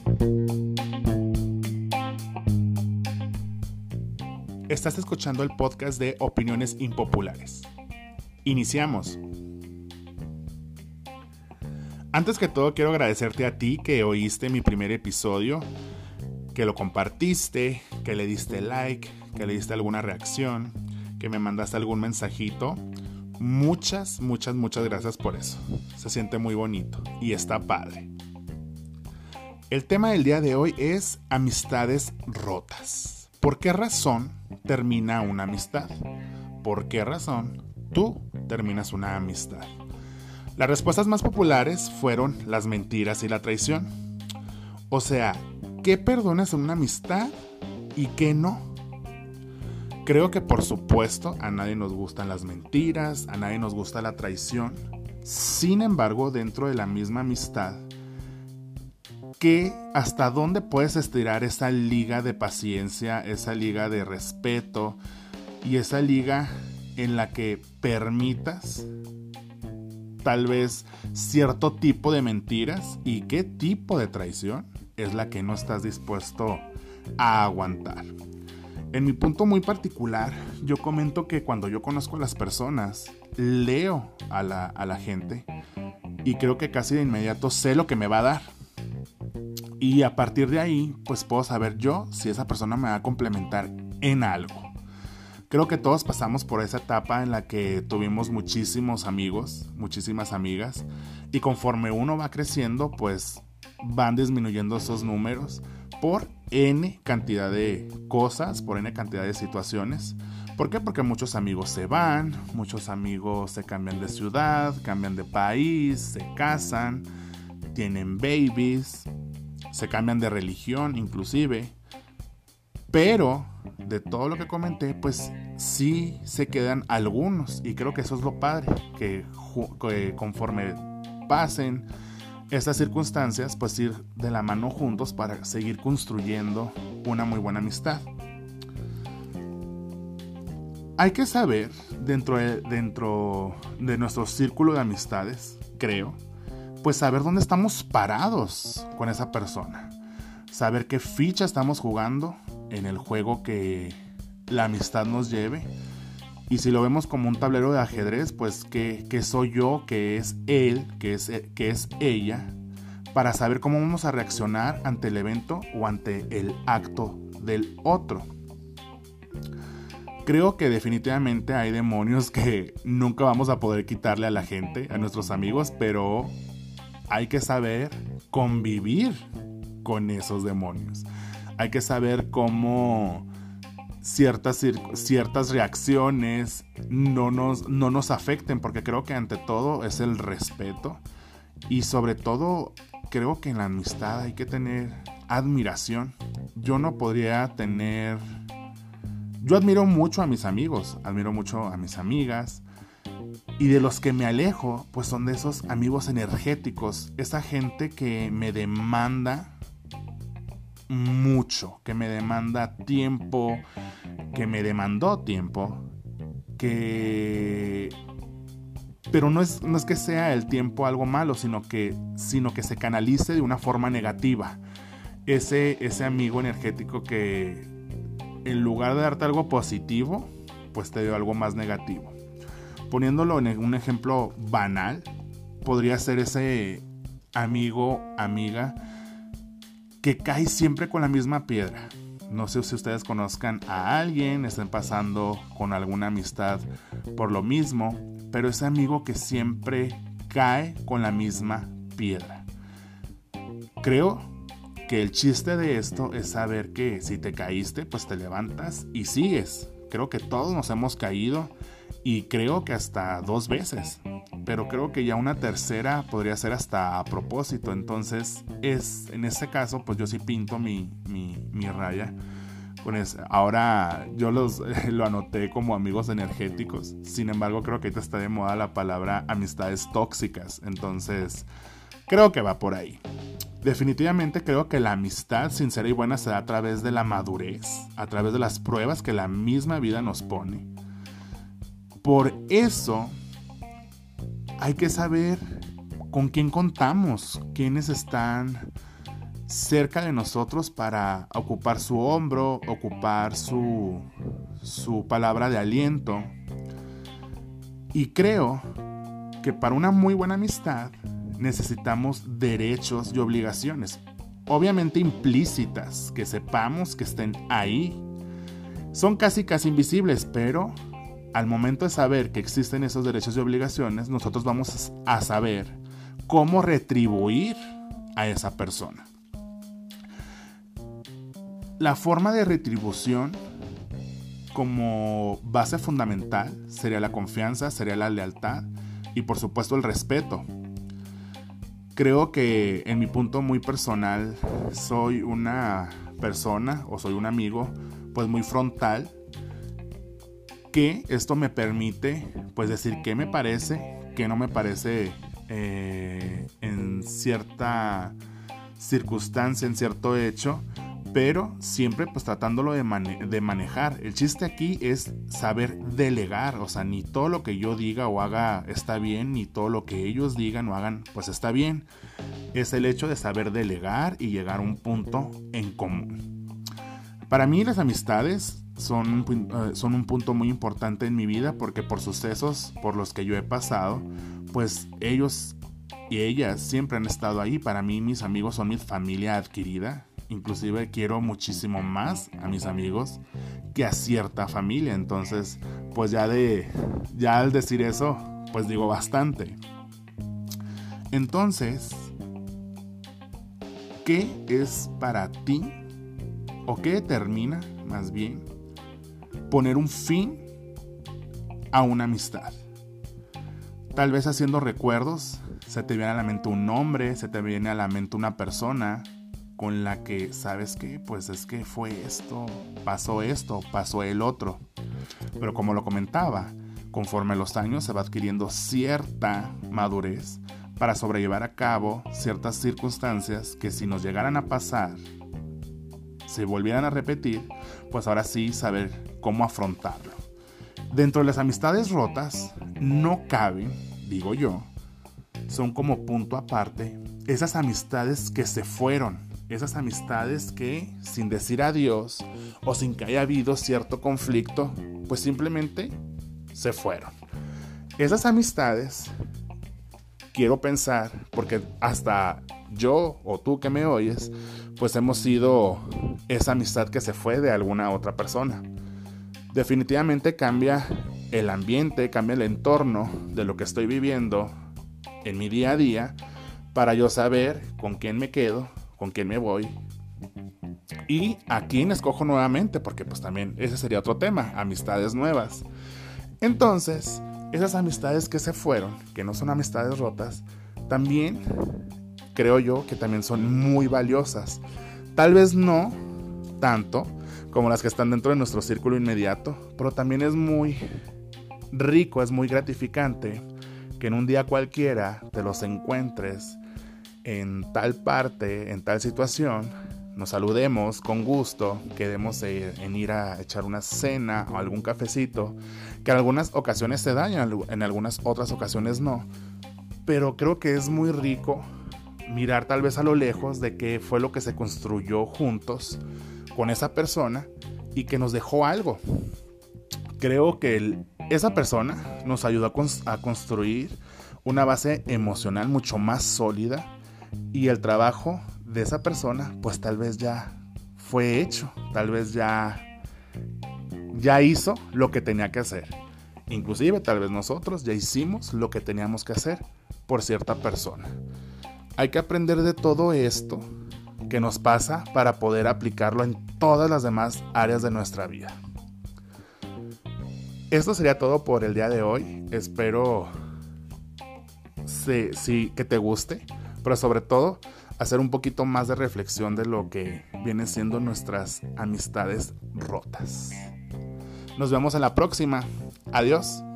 Estás escuchando el podcast de Opiniones Impopulares. Iniciamos. Antes que todo, quiero agradecerte a ti que oíste mi primer episodio, que lo compartiste, que le diste like, que le diste alguna reacción, que me mandaste algún mensajito. Muchas gracias por eso. Se siente muy bonito y está padre. El tema del día de hoy es amistades rotas. ¿Por qué razón termina una amistad? ¿Por qué razón tú terminas una amistad? Las respuestas más populares fueron las mentiras y la traición. O sea, ¿qué perdonas en una amistad y qué no? Creo que por supuesto a nadie nos gustan las mentiras, a nadie nos gusta la traición. Sin embargo, dentro de la misma amistad, ¿hasta dónde puedes estirar esa liga de paciencia, esa liga de respeto y esa liga en la que permitas tal vez cierto tipo de mentiras y qué tipo de traición es la que no estás dispuesto a aguantar? En mi punto muy particular, yo comento que cuando yo conozco a las personas, leo a la gente y creo que casi de inmediato sé lo que me va a dar. Y a partir de ahí, pues puedo saber yo si esa persona me va a complementar en algo. Creo que todos pasamos por esa etapa en la que tuvimos muchísimos amigos, muchísimas amigas, y conforme uno va creciendo, pues van disminuyendo esos números por N cantidad de cosas, por N cantidad de situaciones. ¿Por qué? Porque muchos amigos se van, muchos amigos se cambian de ciudad, cambian de país, se casan, tienen babies, se cambian de religión inclusive. Pero de todo lo que comenté, pues sí se quedan algunos. Y creo que eso es lo padre, que conforme pasen estas circunstancias, pues ir de la mano juntos para seguir construyendo una muy buena amistad. Hay que saber, dentro de nuestro círculo de amistades, creo, pues saber dónde estamos parados con esa persona. Saber qué ficha estamos jugando en el juego que la amistad nos lleve. Y si lo vemos como un tablero de ajedrez, pues qué soy yo, qué es él, qué es ella, para saber cómo vamos a reaccionar ante el evento o ante el acto del otro. Creo que definitivamente hay demonios que nunca vamos a poder quitarle a la gente, a nuestros amigos, pero hay que saber convivir con esos demonios. Hay que saber cómo ciertas reacciones no nos afecten, porque creo que ante todo es el respeto. Y sobre todo, creo que en la amistad hay que tener admiración. Yo admiro mucho a mis amigos, admiro mucho a mis amigas. Y de los que me alejo, pues son de esos amigos energéticos. Esa gente que me demanda mucho, que me demanda tiempo, que me demandó tiempo, pero no es que sea el tiempo algo malo, sino que se canalice de una forma negativa. Ese amigo energético que en lugar de darte algo positivo, pues te dio algo más negativo. Poniéndolo en un ejemplo banal, podría ser ese amigo, amiga, que cae siempre con la misma piedra. No sé si ustedes conozcan a alguien, estén pasando con alguna amistad por lo mismo, pero ese amigo que siempre cae con la misma piedra. Creo que el chiste de esto es saber que si te caíste, pues te levantas y sigues. Creo que todos nos hemos caído y creo que hasta 2 veces. Pero creo que ya una tercera podría ser hasta a propósito. Entonces, en ese caso, pues yo sí pinto mi raya. Ahora yo lo anoté como amigos energéticos. Sin embargo, creo que ahorita está de moda la palabra amistades tóxicas. Entonces, creo que va por ahí. Definitivamente creo que la amistad sincera y buena se da a través de la madurez, a través de las pruebas que la misma vida nos pone. Por eso hay que saber con quién contamos, quiénes están cerca de nosotros para ocupar su hombro, ocupar su palabra de aliento. Y creo que para una muy buena amistad necesitamos derechos y obligaciones, obviamente implícitas, que sepamos que estén ahí. Son casi invisibles, pero al momento de saber que existen esos derechos y obligaciones, nosotros vamos a saber cómo retribuir a esa persona. La forma de retribución como base fundamental sería la confianza, sería la lealtad y por supuesto el respeto. Creo que en mi punto muy personal soy una persona o soy un amigo pues muy frontal, que esto me permite pues decir qué me parece, qué no me parece en cierta circunstancia, en cierto hecho, pero siempre pues tratándolo de manejar. El chiste aquí es saber delegar, o sea, ni todo lo que yo diga o haga está bien, ni todo lo que ellos digan o hagan pues está bien. Es el hecho de saber delegar y llegar a un punto en común. Para mí las amistades son un punto muy importante en mi vida, porque por sucesos por los que yo he pasado, pues ellos y ellas siempre han estado ahí. Para mí mis amigos son mi familia adquirida. Inclusive quiero muchísimo más a mis amigos que a cierta familia. Entonces, pues ya al decir eso, pues digo bastante. Entonces, ¿qué es para ti? ¿O qué determina, más bien, poner un fin a una amistad? Tal vez haciendo recuerdos, se te viene a la mente un nombre, se te viene a la mente una persona con la que, ¿sabes qué? Pues es que fue esto, pasó el otro. Pero como lo comentaba, conforme los años se va adquiriendo cierta madurez para sobrellevar a cabo ciertas circunstancias que si nos llegaran a pasar, se volvieran a repetir, pues ahora sí saber cómo afrontarlo. Dentro de las amistades rotas, no caben, digo yo, son como punto aparte, esas amistades que se fueron. Esas amistades que, sin decir adiós o sin que haya habido cierto conflicto, pues simplemente se fueron. Esas amistades, quiero pensar, porque hasta yo o tú que me oyes, pues hemos sido esa amistad que se fue de alguna otra persona. Definitivamente cambia el ambiente, cambia el entorno de lo que estoy viviendo en mi día a día, para yo saber con quién me quedo, con quién me voy y a quién escojo nuevamente, porque pues también ese sería otro tema, amistades nuevas. Entonces, esas amistades que se fueron, que no son amistades rotas, también creo yo que también son muy valiosas. Tal vez no tanto como las que están dentro de nuestro círculo inmediato, pero también es muy rico, es muy gratificante que en un día cualquiera te los encuentres en tal parte, en tal situación, nos saludemos con gusto, quedemos en ir a echar una cena o algún cafecito, que en algunas ocasiones se da y en algunas otras ocasiones no. Pero creo que es muy rico mirar tal vez a lo lejos de qué fue lo que se construyó juntos con esa persona y que nos dejó algo. Creo que esa persona nos ayudó a construir una base emocional mucho más sólida. Y el trabajo de esa persona, pues tal vez ya fue hecho, tal vez ya hizo lo que tenía que hacer. Inclusive tal vez nosotros ya hicimos lo que teníamos que hacer por cierta persona. Hay que aprender de todo esto que nos pasa para poder aplicarlo en todas las demás áreas de nuestra vida. Esto sería todo por el día de hoy. Espero que te guste, pero sobre todo hacer un poquito más de reflexión de lo que viene siendo nuestras amistades rotas. Nos vemos en la próxima. Adiós.